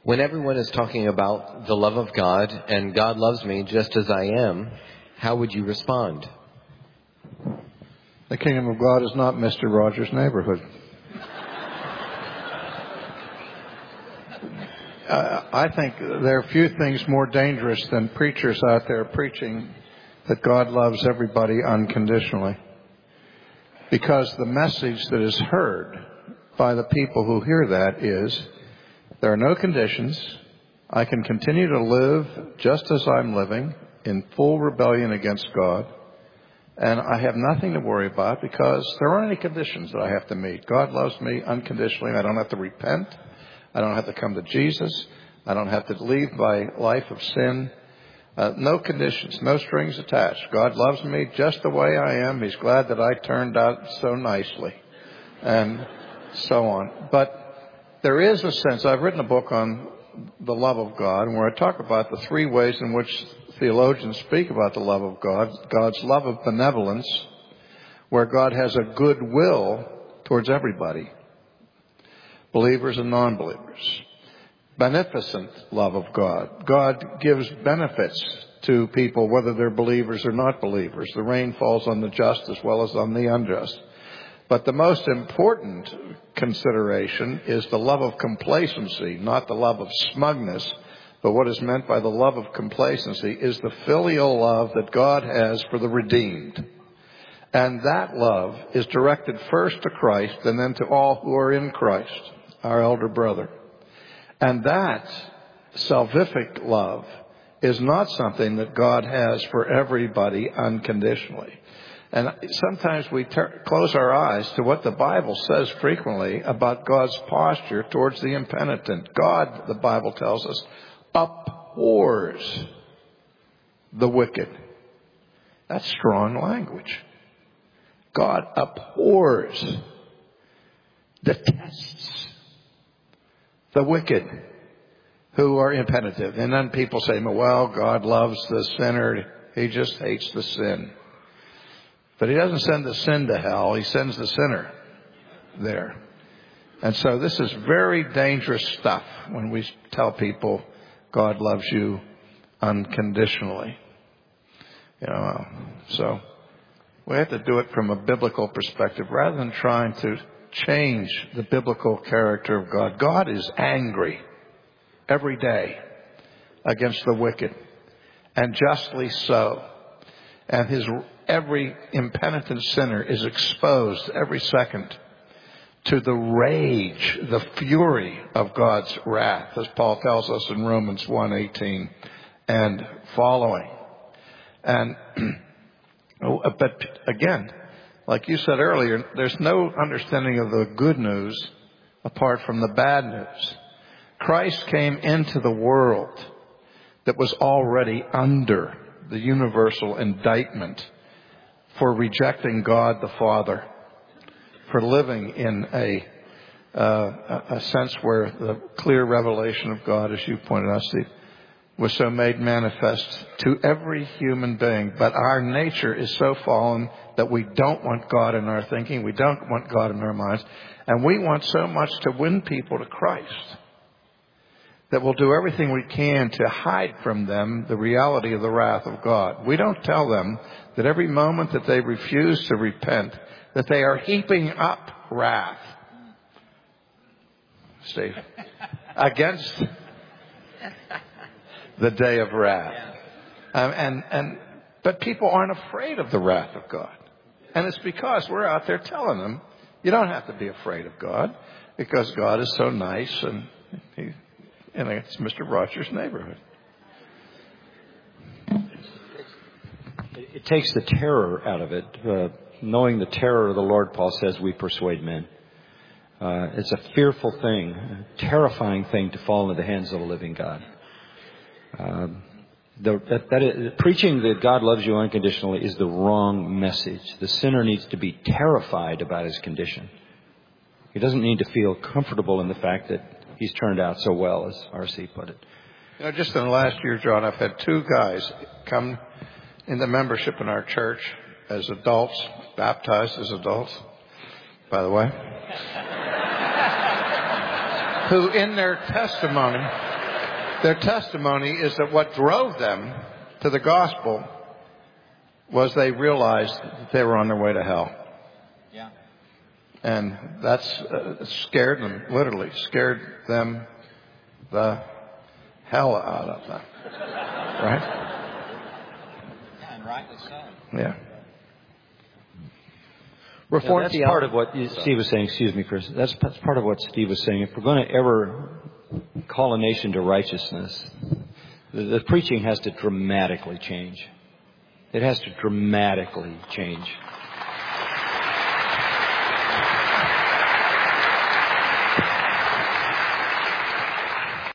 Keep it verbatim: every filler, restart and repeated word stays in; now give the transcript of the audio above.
When everyone is talking about the love of God and God loves me just as I am, how would you respond? The kingdom of God is not Mister Rogers' neighborhood. uh, I think there are few things more dangerous than preachers out there preaching that God loves everybody unconditionally. Because the message that is heard by the people who hear that is, there are no conditions. I can continue to live just as I'm living in full rebellion against God. And I have nothing to worry about because there aren't any conditions that I have to meet. God loves me unconditionally. I don't have to repent. I don't have to come to Jesus. I don't have to leave my life of sin. Uh, no conditions, no strings attached. God loves me just the way I am. He's glad that I turned out so nicely. And so on. But there is a sense, I've written a book on the love of God, and where I talk about the three ways in which theologians speak about the love of God. God's love of benevolence, where God has a good will towards everybody, believers and non-believers. Beneficent love of God. God gives benefits to people, whether they're believers or not believers. The rain falls on the just as well as on the unjust. But the most important consideration is the love of complacency, not the love of smugness. But what is meant by the love of complacency is the filial love that God has for the redeemed. And that love is directed first to Christ and then to all who are in Christ, our elder brother. And that salvific love is not something that God has for everybody unconditionally. And sometimes we ter- close our eyes to what the Bible says frequently about God's posture towards the impenitent. God, the Bible tells us, abhors the wicked. That's strong language. God abhors, detests the wicked who are impenitent. And then people say, well, God loves the sinner. He just hates the sin. But he doesn't send the sin to hell. He sends the sinner there. And so this is very dangerous stuff when we tell people God loves you unconditionally. You know, so we have to do it from a biblical perspective rather than trying to change the biblical character of God. God is angry every day against the wicked, and justly so. And his every impenitent sinner is exposed every second to the rage, the fury of God's wrath, as Paul tells us in Romans one eighteen and following. And but again, like you said earlier, there's no understanding of the good news apart from the bad news. Christ came into the world that was already under the universal indictment for rejecting God the Father, for living in a uh, a sense where the clear revelation of God, as you pointed out, Steve, was so made manifest to every human being. But our nature is so fallen that we don't want God in our thinking. We don't want God in our minds. And we want so much to win people to Christ that we'll do everything we can to hide from them the reality of the wrath of God. We don't tell them that every moment that they refuse to repent, that they are heaping up wrath, Steve, against the day of wrath. Um, and, and, but people aren't afraid of the wrath of God. And it's because we're out there telling them, you don't have to be afraid of God, because God is so nice, and he, and it's Mister Rogers' neighborhood. It takes the terror out of it. Uh, knowing the terror of the Lord, Paul says, we persuade men. Uh, it's a fearful thing, a terrifying thing to fall into the hands of the living God. Uh, the, that, that is, preaching that God loves you unconditionally is the wrong message. The sinner needs to be terrified about his condition. He doesn't need to feel comfortable in the fact that he's turned out so well, as R C put it. You know, just in the last year, John, I've had two guys come into membership in our church as adults, baptized as adults, by the way. who in their testimony, their testimony is that what drove them to the gospel was they realized that they were on their way to hell. Yeah. And that's uh, scared them, literally scared them the hell out of them. Right? Yeah, and rightly so. Yeah. Reformed that's theology. part of what Steve was saying. Excuse me, Chris. That's, that's part of what Steve was saying. If we're going to ever call a nation to righteousness, the, the preaching has to dramatically change. It has to dramatically change.